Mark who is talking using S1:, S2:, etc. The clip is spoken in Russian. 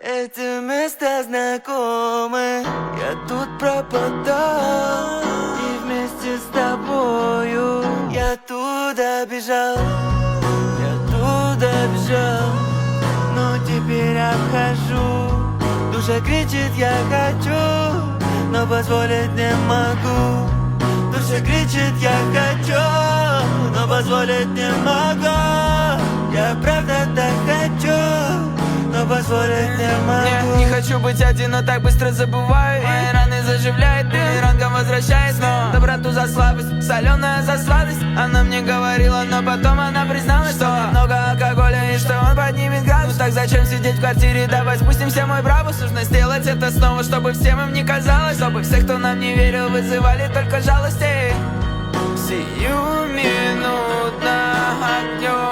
S1: Эти места знакомы, я тут пропадал. И вместе с тобою я туда бежал, но теперь обхожу. Душа кричит, я хочу, но позволить не могу. Душа кричит, я хочу, но позволить не могу. Я правда так хочу, но позволить не могу.
S2: Не хочу быть один, но так быстро забываю. Мои раны заживляет, бумерангом возвращает снова. Доброту за слабость, соленая за сладость. Она мне говорила, но потом она призналась, что много алкоголя и что он поднимет градус. Так зачем сидеть в квартире, давай спустимся, мой бравус. Нужно сделать это снова, чтобы всем им не казалось, чтобы все, кто нам не верил, вызывали только жалости. Сиюминутно огнем